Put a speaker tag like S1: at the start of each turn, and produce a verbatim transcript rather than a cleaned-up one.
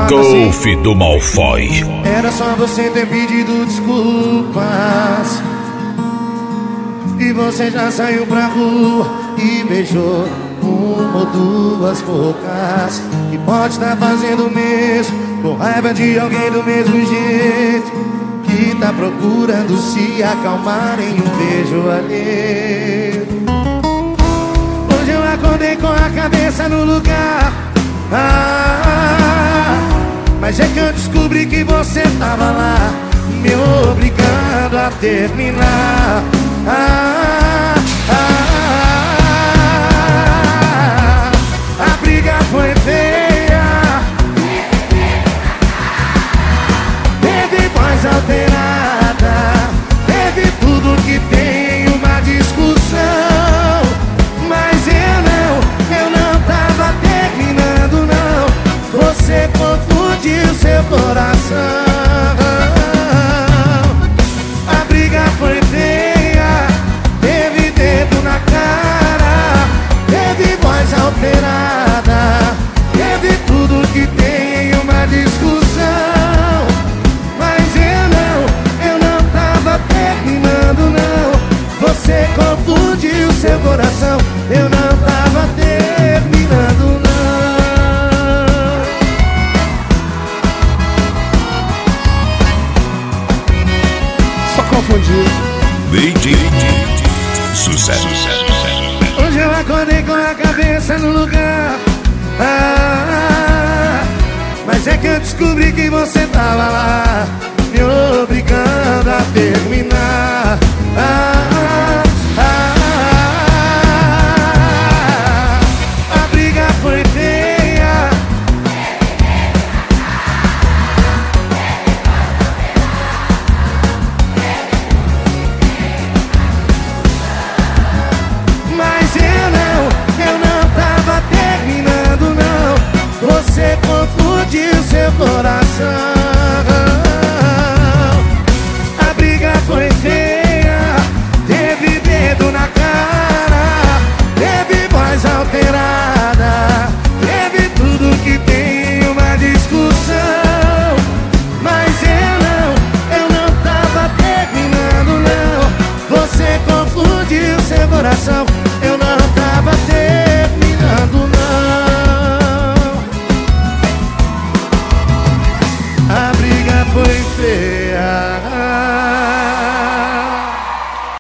S1: Golf do Malfoy.
S2: Era só você ter pedido desculpas e você já saiu pra rua e beijou uma ou duas bocas. E pode estar fazendo o mesmo, com raiva de alguém do mesmo jeito, que tá procurando se acalmar em um beijo alheio. Hoje eu acordei com a cabeça no lugar, ah, mas é que eu descobri que você tava lá, me obrigando a terminar. Ah, ah, ah, a briga foi feia, teve voz alterada, teve tudo que tem uma discussão. Mas eu não, eu não tava terminando não, você confundiu seu coração. A briga foi feia, teve dedo na cara, teve voz alterada, teve tudo que tem em uma discussão. Mas eu não, eu não tava terminando não, você confundiu seu coração. Eu não tava terminando não. Só confundiu.
S1: D J Sucesso.
S2: Hoje eu acordei com a cabeça no lugar, ah, mas é que eu descobri que você tava lá, me obrigando a terminar. Ah, ah, ah, a briga foi feia, mas eu não, eu não tava terminando não, você confundiu seu coração. A briga foi feia, teve dedo na cara, teve voz alterada, teve tudo que tem uma discussão. Mas eu não, eu não tava terminando não, você confundiu seu coração.